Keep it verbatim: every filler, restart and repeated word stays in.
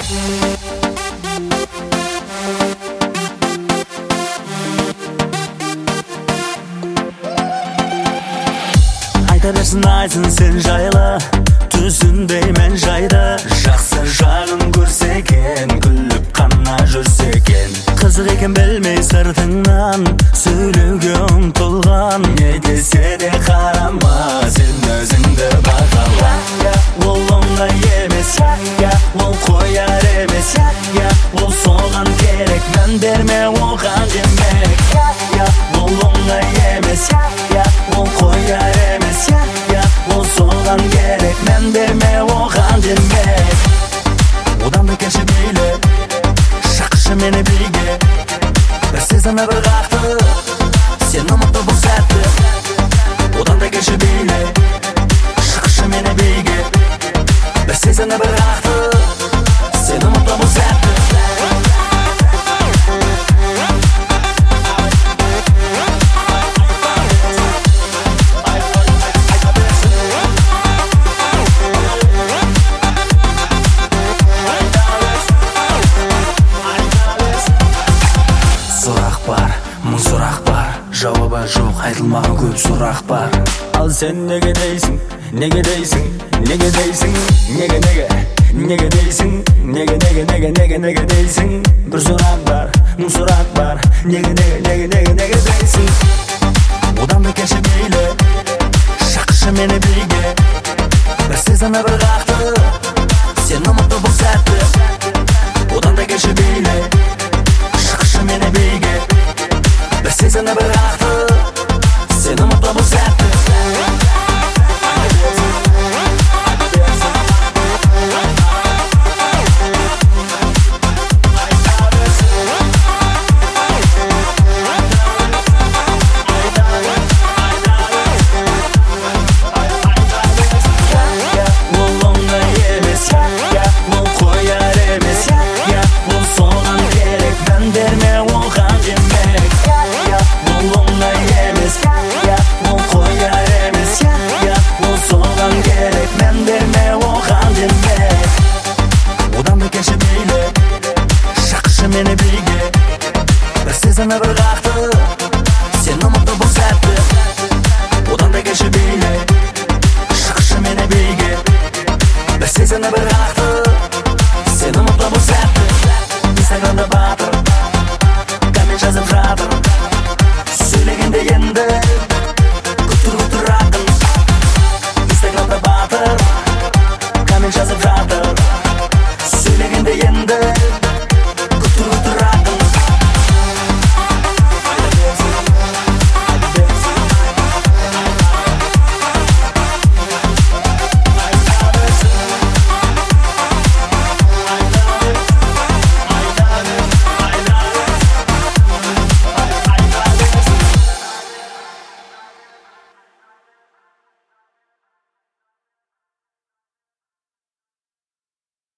Айта берсін айтсын сен жайлы, түсінбеймін жайды. Жақсы жағын көрсекен, күліп қана жүрсекен. Қызық екен білмей сыртыңнан, сөйлеуге ұмтылған. Не десе де қарама, сен өзіңді бағала. Ол оңай емес, ол қояр емес, ол соған керек, мән берме оған демек. Ол оңай емес, ол қояр емес, ол соған керек, мән берме оған демек. Одан да кеші бейлі, шақшы мені бейге. Бір сезімі бір қақты, сен ұмытты бұл сәтті. Одан да кеші бейлі, шақшы мені бейге. Бір сезімі бір қақты, сен ұмытты бұл сәтті. Сұрақ бар, жауабы жоқ, айтылмаған көп сұрақ бар. Ал сен неге дейсің, неге дейсің, неге дейсің, неге неге, неге дейсің, неге неге неге неге неге дейсің. Бір сұрақ бар, мың сұрақ бар, неге неге неге неге неге дейсің. Одан да кеші мейлі, шақшы мені бейге. Бір сезімі бір қақты, сен ұмытты бұл сәтті. Одан да кеші мейлі, шақшы мені бейге. Бір сезімі бір қақты, сен ұмытты бұл сәтті. Ол оңай емес, ол қояр емес, ол соған керек, мән берме оған демек. Ол оңай емес, ол қояр емес, ол соған керек, мән берме оған демек. Одан да кеші мейлі, шақшы мені бейге. Бір сезімі бір қақты, сен ұмытты бұл сәтті. Одан да кеші мейлі, шақшы мені бейге. Бір сезімі бір қақты, сен ұмытты бұл сәтті. Инстаграмда батыр